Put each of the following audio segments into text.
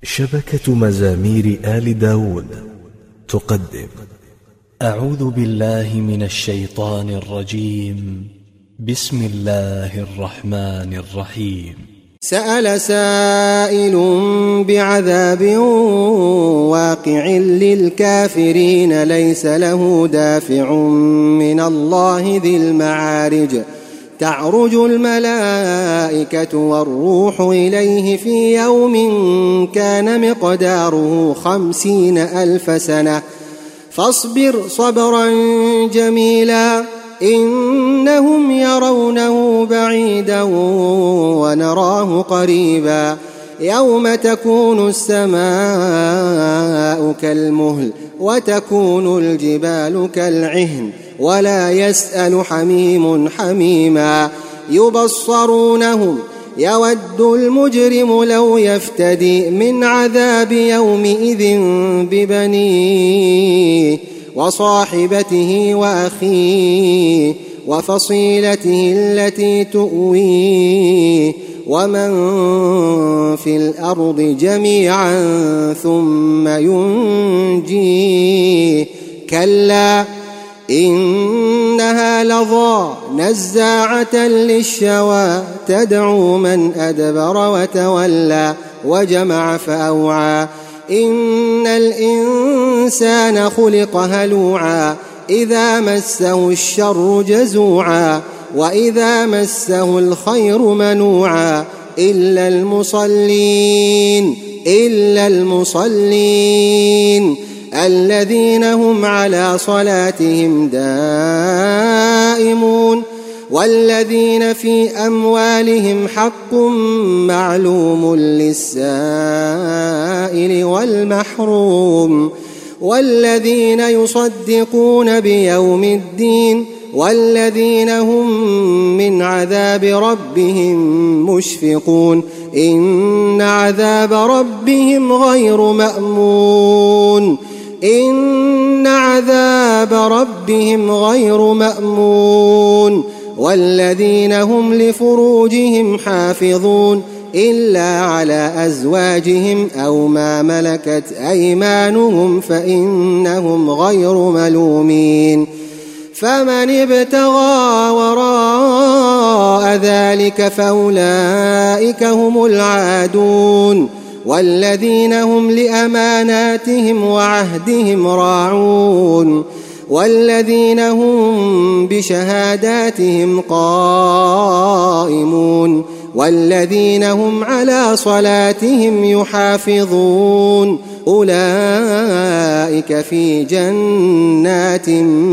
شبكة مزامير آل داود تقدم. أعوذ بالله من الشيطان الرجيم. بسم الله الرحمن الرحيم. سأل سائل بعذاب واقع للكافرين ليس له دافع من الله ذي المعارج. تعرج الملائكة والروح إليه في يوم كان مقداره 50,000 سنة فاصبر صبرا جميلا إنهم يرونه بعيدا ونراه قريبا يوم تكون السماء كالمهل وتكون الجبال كالعهن ولا يسأل حميم حميما يبصرونهم يود المجرم لو يفتدي من عذاب يومئذ ببنيه وصاحبته وأخيه وفصيلته التي تؤويه ومن في الأرض جميعا ثم ينجيه كلا إنها لظى نزاعة للشوى تدعو من أدبر وتولى وجمع فأوعى إن الإنسان خلق هلوعا إذا مسه الشر جزوعا وإذا مسه الخير منوعا إلا المصلين الذين هم على صلاتهم دائمون والذين في أموالهم حق معلوم للسائل والمحروم والذين يصدقون بيوم الدين والذين هم من عذاب ربهم مشفقون إن عذاب ربهم غير مأمون والذين هم لفروجهم حافظون إلا على أزواجهم أو ما ملكت أيمانهم فإنهم غير ملومين فمن ابتغى وراء ذلك فأولئك هم العادون والذين هم لأماناتهم وعهدهم راعون والذين هم بشهاداتهم قائمون والذين هم على صلاتهم يحافظون أولئك في جنات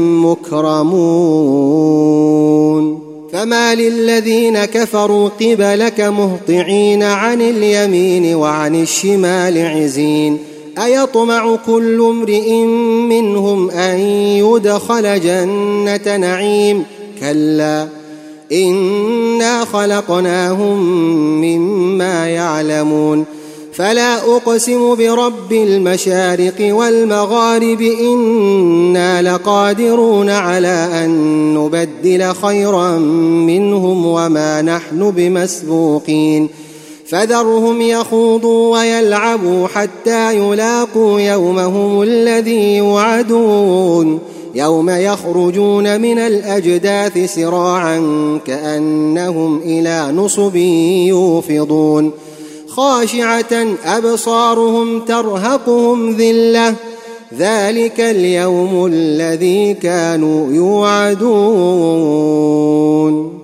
مكرمون فما للذين كفروا قبلك مهطعين عن اليمين وعن الشمال عزين أيطمع كل امرئ منهم أن يدخل جنة نعيم كلا إنا خلقناهم مما يعلمون فلا أقسم برب المشارق والمغارب إنا لقادرون على أن نبدل خيرا منهم وما نحن بمسبوقين فذرهم يخوضوا ويلعبوا حتى يلاقوا يومهم الذي يوعدون يوم يخرجون من الأجداث سراعا كأنهم إلى نصب يوفضون خاشعة أبصارهم ترهقهم ذلة ذلك اليوم الذي كانوا يوعدون.